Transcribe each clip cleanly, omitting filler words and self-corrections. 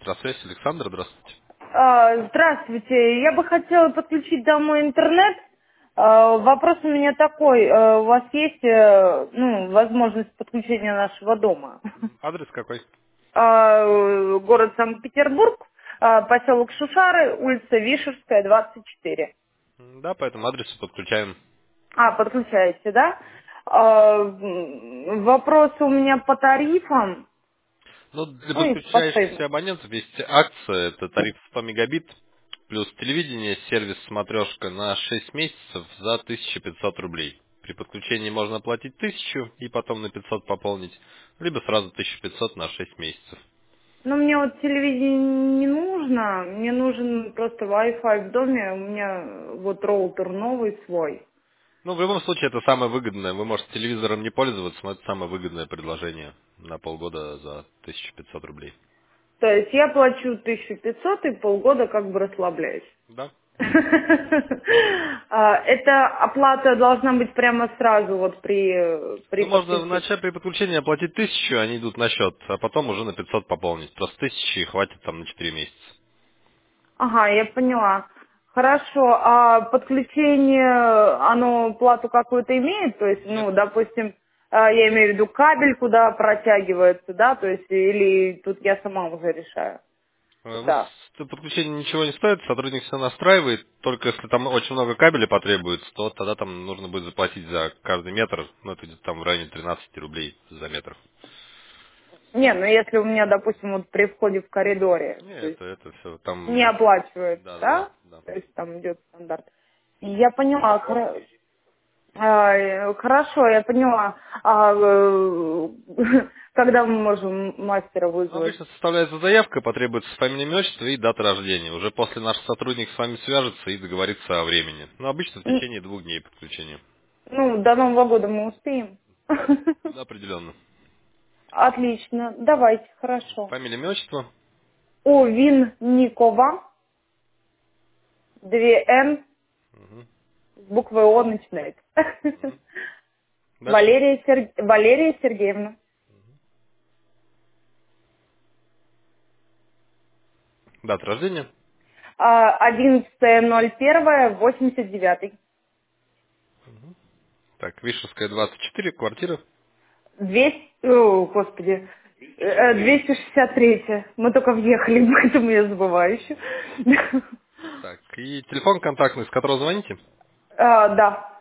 Электросвязь, Александр, здравствуйте. Здравствуйте. Я бы хотела подключить домой интернет. Вопрос у меня такой. У вас есть возможность подключения нашего дома? Адрес какой? Город Санкт-Петербург, поселок Шушары, улица Вишерская, 24. Да, по этому адресу подключаем. Подключаете, да? Вопрос у меня по тарифам. Ну, для Ну и по подключающихся стоимости. абонентов есть акция, это тариф 100 мегабит, плюс телевидение, сервис «Смотрешка» на 6 месяцев за 1500 рублей. При подключении можно платить 1000 и потом на 500 пополнить, либо сразу 1500 на 6 месяцев. Ну, мне вот телевидение не нужно, мне нужен просто Wi-Fi в доме, у меня вот роутер новый свой. Ну, в любом случае, это самое выгодное. Вы можете телевизором не пользоваться, но это самое выгодное предложение на полгода за 1500 рублей. То есть я плачу 1500 и полгода как бы расслабляюсь. Да? Эта оплата должна быть прямо сразу вот при Ну, можно подключении. вначале при подключении оплатить 1000, они идут на счет, а потом уже на 500 пополнить. Просто 1000 хватит там на 4 месяца. Ага, я поняла. Хорошо, а подключение, оно плату какую-то имеет? То есть, Нет. ну, допустим, я имею в виду кабель, куда протягивается, да, то есть, или тут я сама уже решаю, куда? Подключение ничего не стоит, сотрудник все настраивает, только если там очень много кабеля потребуется, то тогда там нужно будет заплатить за каждый метр, ну, это где-то там в районе 13 рублей за метр. Не, ну если у меня, допустим, вот при входе в коридоре, Не, то есть это все не там... оплачивается, Да-да-да. да? Да. То есть там идет стандарт. Я поняла, хорошо, я поняла. Когда мы можем мастера Ну, вызвать? обычно составляется заявка, потребуется фамилия, имя, отчество и дата рождения. Уже после наш сотрудник с вами свяжется и договорится о времени. Но обычно в течение 2 дней подключения. Ну, до Нового года мы успеем. Да, определенно. Отлично, давайте, хорошо. Фамилия, имя, отчество. О, Винникова, 2Н, Мгм. с буквы О начинается. Дальше. Валерия Сергеевна. Дата рождения. 11.01.89. Так, Вишерская, 24, квартира. 263. Мы только въехали, поэтому я забываю еще. Так, и телефон контактный, с которого звоните. Да.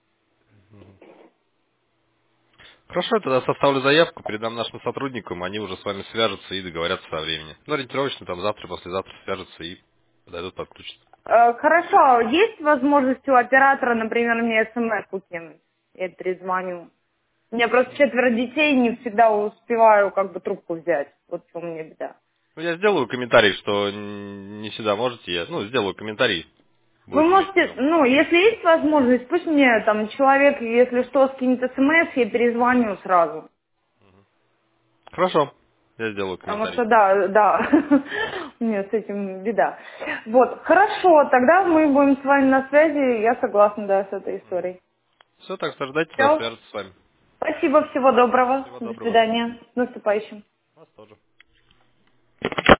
Хорошо, я тогда составлю заявку, передам нашим сотрудникам, они уже с вами свяжутся и договорятся о времени. Ну, ориентировочно там завтра, послезавтра свяжутся и подойдут, подключат. Хорошо, есть возможность у оператора, например, мне смс кинуть? Я перезвоню. У меня просто 4 детей, не всегда успеваю как бы трубку взять. Вот в чем у меня беда. Ну, я сделаю комментарий, что не всегда можете, сделаю комментарий, Вы будет иметь можете, прием. ну, если есть возможность, пусть мне там человек, если что, скинет смс, я перезвоню сразу. Хорошо, я сделаю Потому комментарий. что, да, у меня с этим беда. Вот, хорошо, тогда мы будем с вами на связи, я согласна, да, с этой историей. Все, так что ждать, тогда Все, свяжутся с вами. спасибо, всего доброго, Всего до доброго. свидания, с наступающим. Вас тоже.